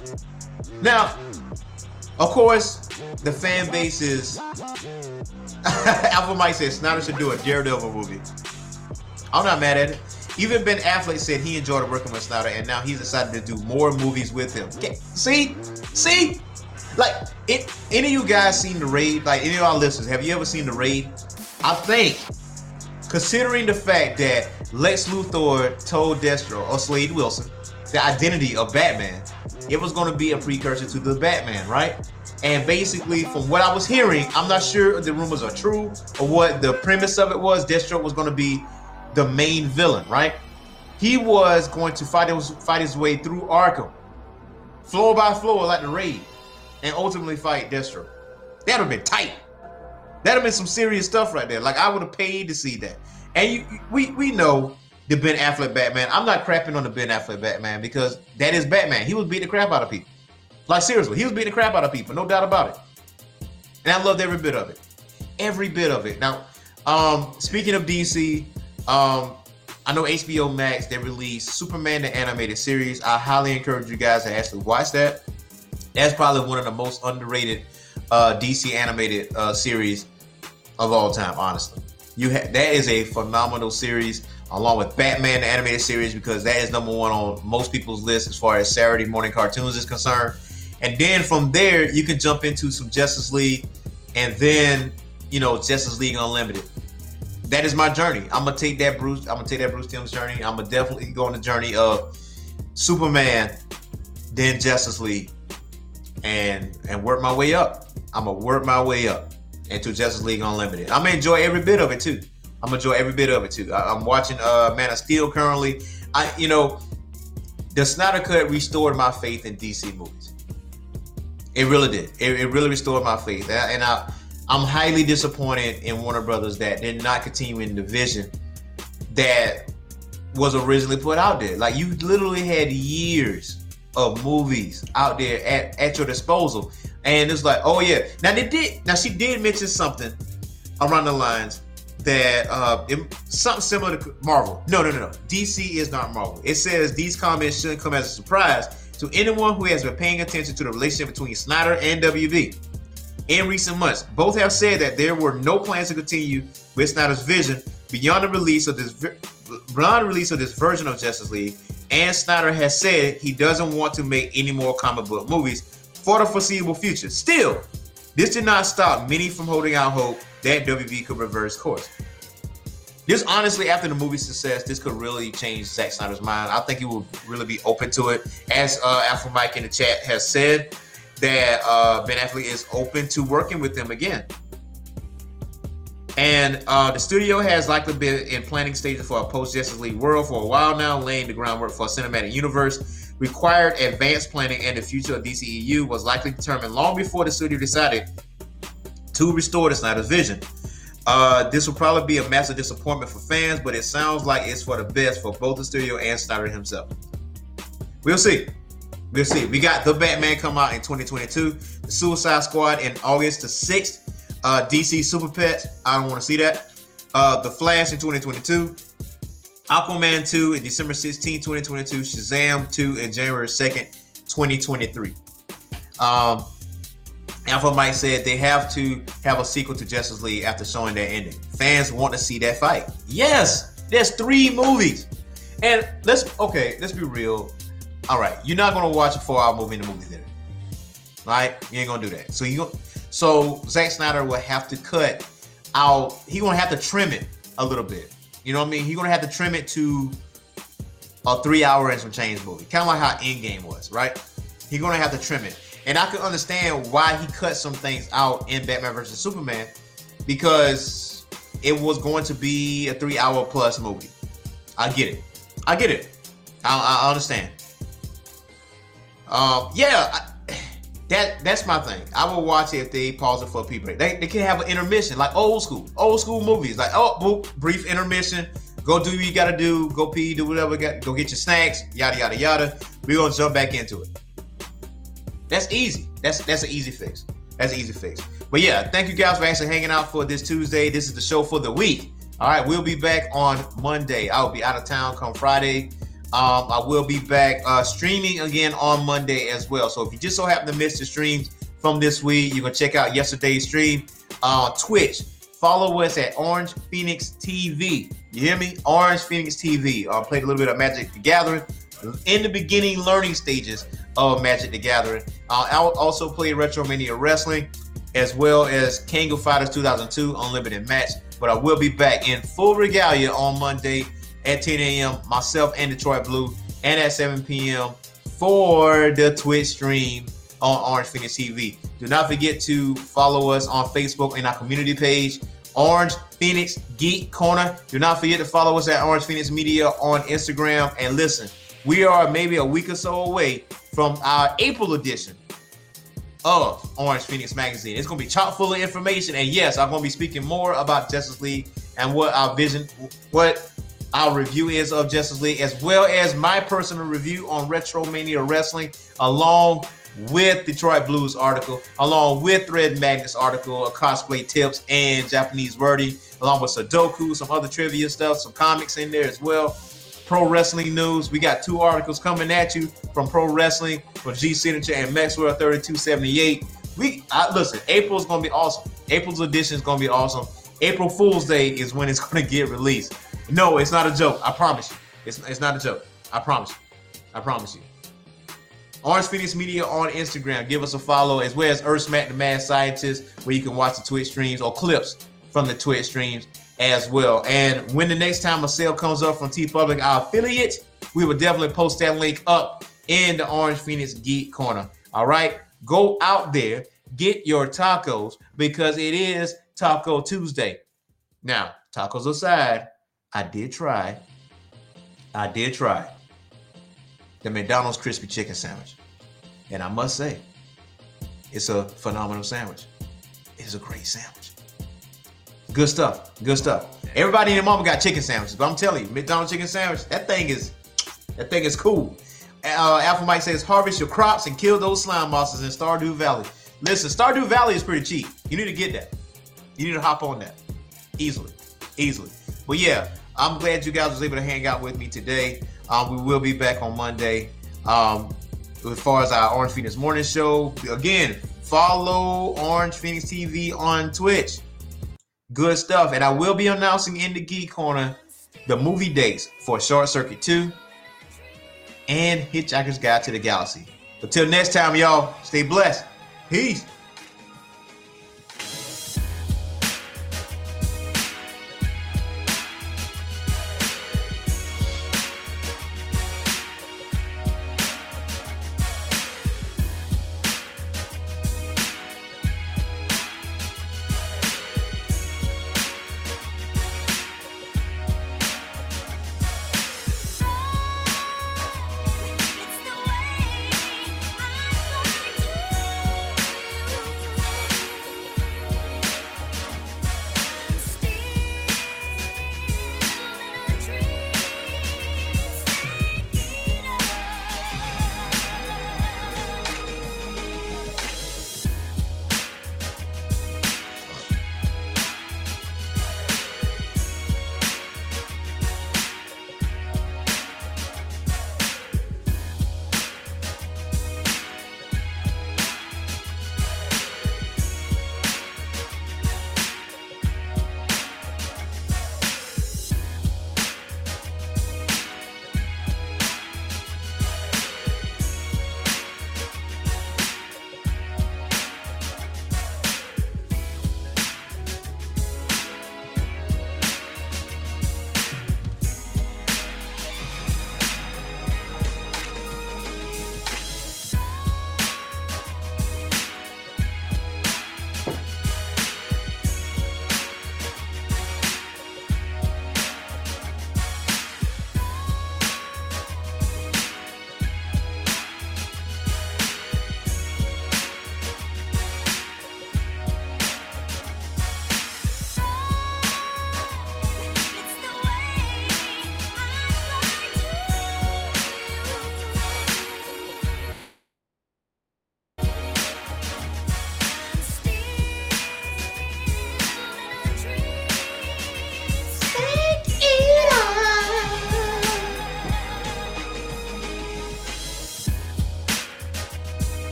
Now, of course, the fan base is... Alpha Mike said Snyder should do a Daredevil movie. I'm not mad at it. Even Ben Affleck said he enjoyed working with Snyder, and now he's decided to do more movies with him. Okay. See? Like, any of you guys seen The Raid? Like, any of our listeners, have you ever seen The Raid? I think, considering the fact that Lex Luthor told Destro, or Slade Wilson, the identity of Batman, it was going to be a precursor to the Batman, right? And basically, from what I was hearing, I'm not sure if the rumors are true or what the premise of it was. Deathstroke was going to be the main villain, right? He was going to fight his way through Arkham, floor by floor, like The Raid, and ultimately fight Deathstroke. That would have been tight. That would have been some serious stuff right there. Like, I would have paid to see that. And we know the Ben Affleck Batman. I'm not crapping on the Ben Affleck Batman, because that is Batman. He was beating the crap out of people. Like, seriously, he was beating the crap out of people, no doubt about it. And I loved every bit of it. Every bit of it. Now, speaking of DC, I know HBO Max, they released Superman the Animated Series. I highly encourage you guys to actually watch that. That's probably one of the most underrated DC animated series of all time, honestly. That is a phenomenal series, along with Batman the Animated Series, because that is number one on most people's list as far as Saturday morning cartoons is concerned. And then from there, you can jump into some Justice League, and then, Justice League Unlimited. That is my journey. I'm gonna take that Bruce Timm's journey. I'm gonna definitely go on the journey of Superman, then Justice League, and work my way up. I'm gonna work my way up into Justice League Unlimited. I'm gonna enjoy every bit of it too. I'm watching Man of Steel currently. The Snyder Cut restored my faith in DC movies. It really did. It really restored my faith. And I'm highly disappointed in Warner Brothers that did not continue in the vision that was originally put out there. Like, you literally had years of movies out there at your disposal. And it's like, oh yeah. Now she did mention something around the lines that something similar to Marvel. No. DC is not Marvel. It says these comments shouldn't come as a surprise to anyone who has been paying attention to the relationship between Snyder and WB. In recent months, both have said that there were no plans to continue with Snyder's vision beyond the release of this version of Justice League, and Snyder has said he doesn't want to make any more comic book movies for the foreseeable future. Still, this did not stop many from holding out hope that WB could reverse course. This, honestly, after the movie's success, this could really change Zack Snyder's mind. I think he will really be open to it. As Alpha Mike in the chat has said, that Ben Affleck is open to working with him again. And the studio has likely been in planning stages for a post-Justice League world for a while now, laying the groundwork for a cinematic universe. Required advanced planning and the future of DCEU was likely determined long before the studio decided to restore the Snyder's vision. This will probably be a massive disappointment for fans, but it sounds like it's for the best for both the studio and Snyder himself. We'll see. We got The Batman come out in 2022, The Suicide Squad in August the 6th, DC Super Pets, I don't want to see that, The Flash in 2022, Aquaman 2 in December 16, 2022, Shazam 2 in January 2nd, 2023. Alpha Mike said they have to have a sequel to Justice League after showing that ending. Fans want to see that fight. Yes, there's 3 movies. And let's be real. All right, you're not gonna watch a 4-hour movie in the movie theater, right? You ain't gonna do that. So Zack Snyder will have to cut He's gonna have to trim it a little bit. You know what I mean? He's gonna have to trim it to a 3 hour and some change movie, kind of like how Endgame was, right? He's gonna have to trim it, and I can understand why he cut some things out in Batman vs Superman, because it was going to be a 3 hour plus movie. I get it. I understand. That's my thing. I will watch it if they pause it for a pee break. They can have an intermission, like old school movies. Like, brief intermission. Go do what you gotta do. Go pee, do whatever. Go get your snacks. Yada yada yada. We're gonna jump back into it. That's easy. That's an easy fix. But yeah, thank you guys for actually hanging out for this Tuesday. This is the show for the week. All right, we'll be back on Monday. I'll be out of town come Friday. I will be back streaming again on Monday as well. So if you just so happen to miss the streams from this week, you can check out yesterday's stream on Twitch. Follow us at Orange Phoenix TV. You hear me? Orange Phoenix TV. Played a little bit of Magic the Gathering in the beginning learning stages of Magic the Gathering. I'll also play Retromania Wrestling as well as King of Fighters 2002 Unlimited Match. But I will be back in full regalia on Monday at 10 a.m. myself and Detroit Blue, and at 7 p.m. for the Twitch stream on Orange Phoenix TV. Do not forget to follow us on Facebook and our community page, Orange Phoenix Geek Corner. Do not forget to follow us at Orange Phoenix Media on Instagram. And listen, we are maybe a week or so away from our April edition of Orange Phoenix Magazine. It's going to be chock full of information. And yes, I'm going to be speaking more about Justice League and what our review is of Justice League, as well as my personal review on Retromania Wrestling, along with Detroit Blues article, along with Red Magnus article, cosplay tips and Japanese wording, along with Sudoku, some other trivia stuff, some comics in there as well. Pro wrestling news. We got 2 articles coming at you from Pro Wrestling, from G Signature and Maxwell 3278. Listen, April's going to be awesome. April's edition is going to be awesome. April Fool's Day is when it's going to get released. No, it's not a joke. I promise you. It's not a joke. I promise you. Orange Phoenix Media on Instagram. Give us a follow, as well as Earthsmack the Mad Scientist, where you can watch the Twitch streams or clips from the Twitch streams as well. And when the next time a sale comes up from TeePublic, our affiliate, we will definitely post that link up in the Orange Phoenix Geek Corner. All right? Go out there, get your tacos, because it is Taco Tuesday. Now, tacos aside, I did try the McDonald's crispy chicken sandwich. And I must say, it's a phenomenal sandwich. It's a great sandwich. Good stuff. Everybody and their mama got chicken sandwiches, but I'm telling you, McDonald's chicken sandwich, that thing is cool. Alpha Mike says, harvest your crops and kill those slime monsters in Stardew Valley. Listen, Stardew Valley is pretty cheap. You need to get that. You need to hop on that. Easily. But yeah, I'm glad you guys was able to hang out with me today. We will be back on Monday. As far as our Orange Phoenix Morning Show, again, follow Orange Phoenix TV on Twitch. Good stuff. And I will be announcing in the Geek Corner the movie dates for Short Circuit 2 and Hitchhiker's Guide to the Galaxy. Until next time, y'all, stay blessed. Peace.